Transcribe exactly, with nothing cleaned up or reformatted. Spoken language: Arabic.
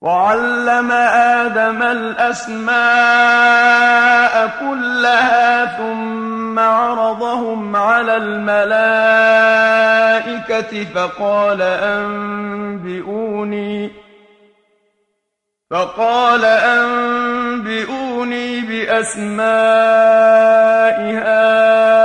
وعلم آدم الأسماء كلها ثم عرضهم على الملائكة فقال أنبئوني فقال أنبئوني بأسماء هؤلاء